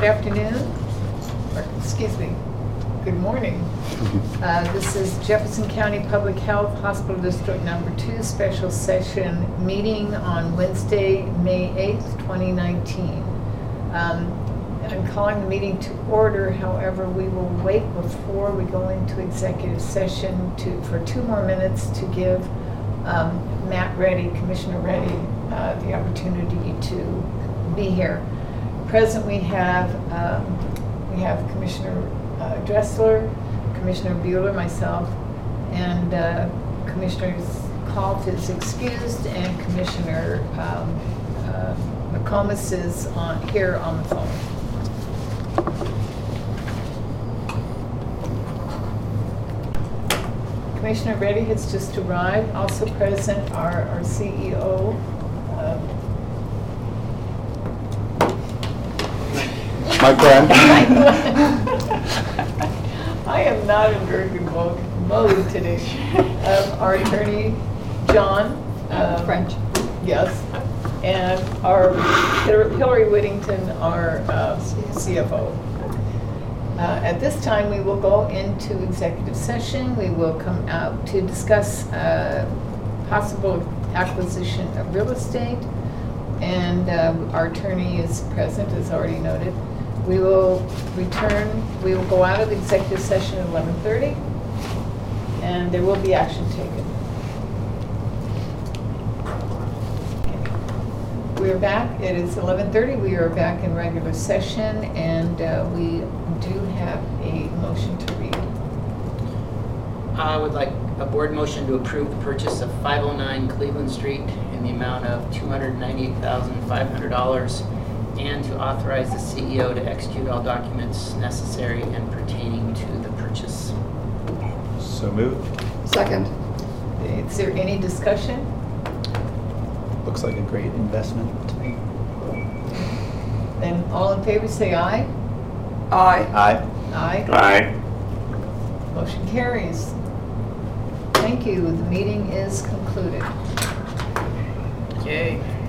Good afternoon, or excuse me, good morning. This is Jefferson County Public Health Hospital District Number 2 special session meeting on Wednesday, May 8th, 2019. I'm calling the meeting to order. However, we will wait before we go into executive session for 2 more minutes to give Matt Reddy, Commissioner Reddy, the opportunity to be here. Present we have Commissioner Dressler, Commissioner Bueller, myself, and Commissioner Kolf is excused, and Commissioner McComas is here on the phone. Commissioner Reddy has just arrived. Also present are our CEO. My friend. I am not in very good mode today. Our attorney, John. French. Yes. And our Hillary Whittington, our CFO. At this time, we will go into executive session. We will come out to discuss possible acquisition of real estate. And our attorney is present, as already noted. We will return, we will go out of executive session at 11:30, and there will be action taken. We are back, it is 11:30, we are back in regular session, and we do have a motion to read. I would like a board motion to approve the purchase of 509 Cleveland Street in the amount of $298,500 and to authorize the CEO to execute all documents necessary and pertaining to the purchase. So moved. Second. Is there any discussion? Looks like a great investment. Then all in favor say aye. Aye. Aye. Aye. Aye. Motion carries. Thank you. The meeting is concluded. Okay.